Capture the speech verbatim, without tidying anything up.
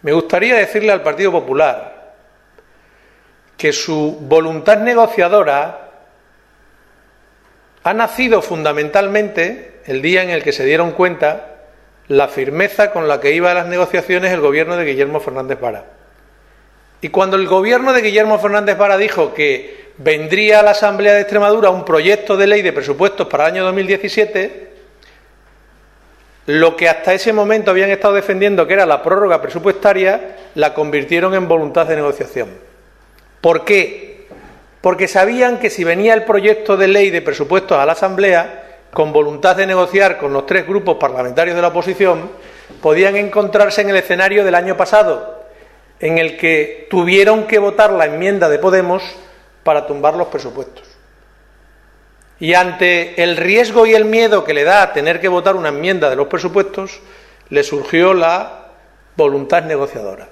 Me gustaría decirle al Partido Popular que su voluntad negociadora ha nacido fundamentalmente el día en el que se dieron cuenta la firmeza con la que iba a las negociaciones el gobierno de Guillermo Fernández Vara. Y cuando el gobierno de Guillermo Fernández Vara dijo que vendría a la Asamblea de Extremadura un proyecto de ley de presupuestos para el año dos mil diecisiete, lo que hasta ese momento habían estado defendiendo, que era la prórroga presupuestaria, la convirtieron en voluntad de negociación. ¿Por qué? Porque sabían que si venía el proyecto de ley de presupuestos a la Asamblea, con voluntad de negociar con los tres grupos parlamentarios de la oposición, podían encontrarse en el escenario del año pasado, en el que tuvieron que votar la enmienda de Podemos para tumbar los presupuestos. Y ante el riesgo y el miedo que le da a tener que votar una enmienda de los presupuestos, le surgió la voluntad negociadora.